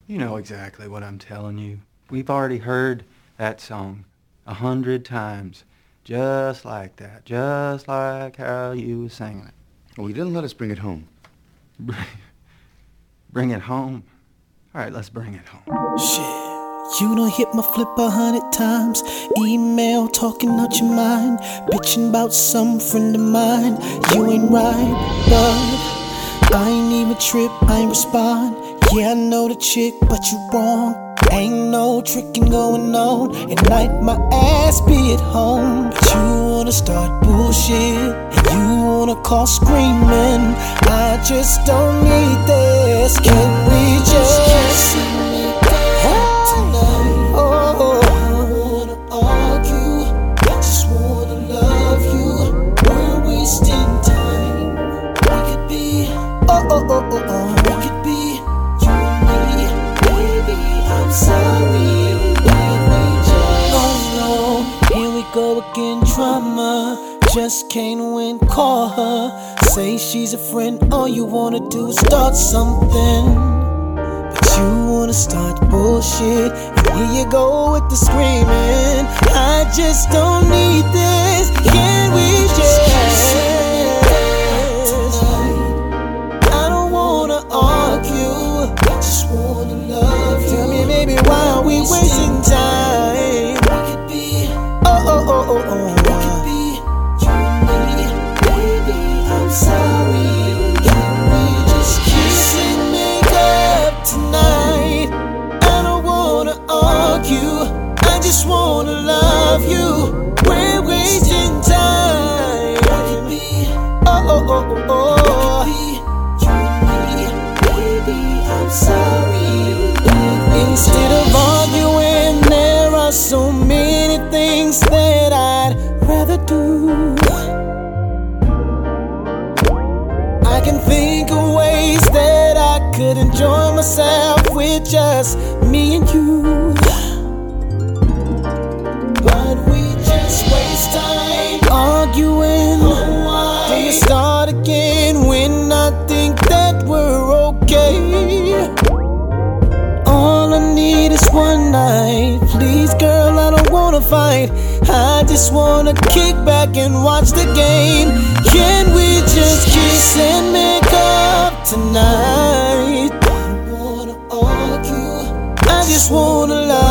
You know exactly what I'm telling you. We've already heard that song 100 times. Just like that. Just like how you was singing it. Well, he didn't let us bring it home. Bring it home? All right, let's bring it home. Shit, you done hit my flip 100 times. Email talking out your mind, bitching about some friend of mine. You ain't right, but I ain't even trip, I ain't respond. Yeah, I know the chick, but you wrong. Ain't no tricking going on. At night my ass be at home, but you wanna start bullshit and you wanna call screaming. I just don't need this. Can we just kiss and make up tonight? Oh, I don't wanna argue, I just wanna love you. We're wasting time. We could be, we could be you and me, baby. I'm sorry, can we just? Oh no, here we go again, drama. Just can't win, call her. Say she's a friend, all you wanna do is start something. But you wanna start bullshit, and here you go with the screaming. I just don't need this, can we just? I don't wanna argue, I just wanna love you. Tell me baby, why are we wasting time? We could be, we could be you and me, baby, I'm sorry. Can we just kiss and make up tonight? I don't wanna argue, I just wanna love you. We're wasting time. We could be, we could be you and me, baby, I'm sorry. Instead of arguing, there are so many things that I'd rather do. I can think of ways that I could enjoy myself with just me and you. But we just waste time arguing. Then you start again when I think that we're okay. All I need is one night. Please girl, I don't wanna fight. I just wanna kick back and watch the game. Can we just kiss and make up tonight? I don't wanna argue, I just wanna love